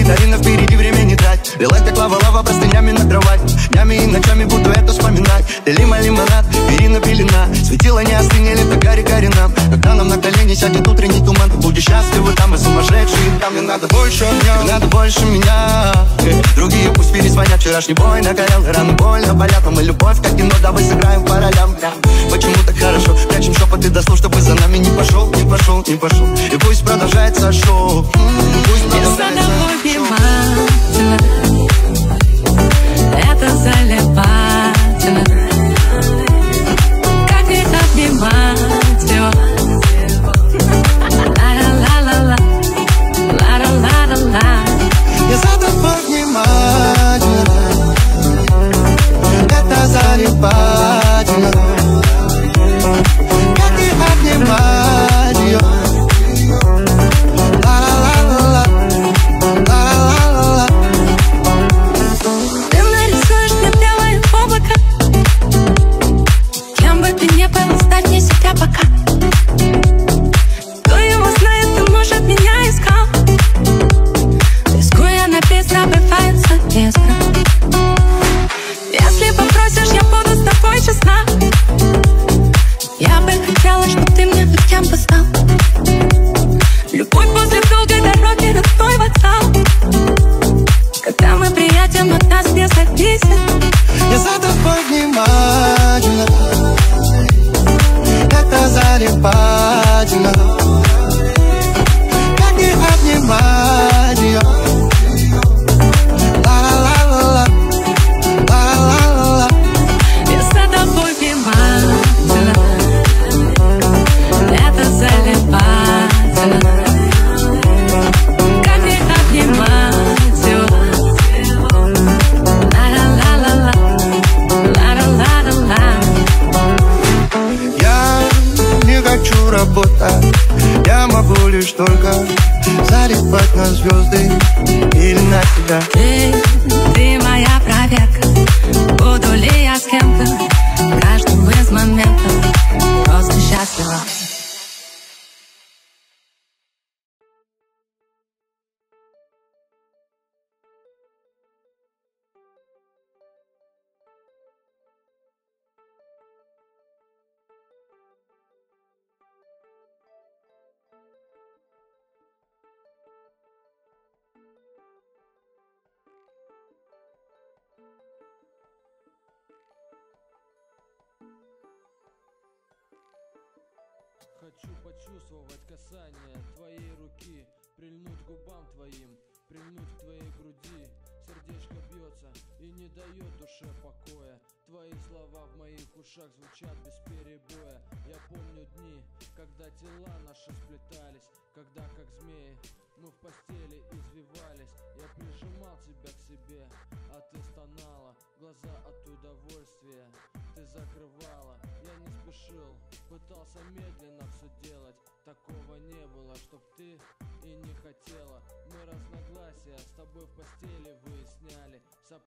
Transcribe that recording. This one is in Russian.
викторина впереди, время не трать. Лилась как лава простынями на кровать. Днями и ночами буду это вспоминать. Лима, лимонад, перина, пелена. Светила не остынели, так гори нам. Когда нам на колени сядет утренний туман, ты будешь счастлива там и сумасшедший там. Мне надо больше огня, мне надо больше меня. Другие пусть перезвонят, вчерашний бой накорял, и раны больно болят. Но мы любовь как кино, давай сыграем по ролям. Почему так хорошо? Прячем шепоты до слов, чтобы за нами не пошел. И пусть продолжается шоу. Я за тобой внимательно, это заливательно. Как не обнимать его? Ла-ла-ла-ла-ла, ла-ла-ла-ла-ла. Я за тобой внимательно, это заливательно. Как не обнимать ее? Ты нарисуешь мне белое облако. Кем бы ты ни был, оставь мне себя пока. Кто его знает, ты, может, меня искал. Рискуя напиться, бывает соответственно. Если попросишь, я буду с тобой честна. Я бы хотела, чтоб ты мне хоть кем бы стал. Любовь после долгой дороги на твой вокзал. Когда мы приедем, от нас не зависит. Я за тобой внимательно, это заливательно. Как не обнимать ее? Ла-ла-ла-ла-ла, ла-ла-ла-ла. Я за тобой внимательно, это заливательно. Как не обнимать его? Ла-ла-ла-ла-ла, ла-ла-ла-ла-ла. Я не хочу работать, я могу лишь только залипать на звезды или на тебя. Ты моя проверка, буду ли я с кем-то в каждом из моментов просто счастлива. Хочу почувствовать касание твоей руки, прильнуть к губам твоим, прильнуть к твоей груди. Сердечко бьется и не дает душе покоя. Твои слова в моих ушах звучат без перебоя. Я помню дни, когда тела наши сплетались, когда как змеи мы в постели извивались. Я прижимал тебя к себе, а ты стонала, глаза от удовольствия ты закрывала. Я не спешил, пытался медленно все делать. Такого не было, чтоб ты и не хотела. Мы разногласия с тобой в постели выясняли.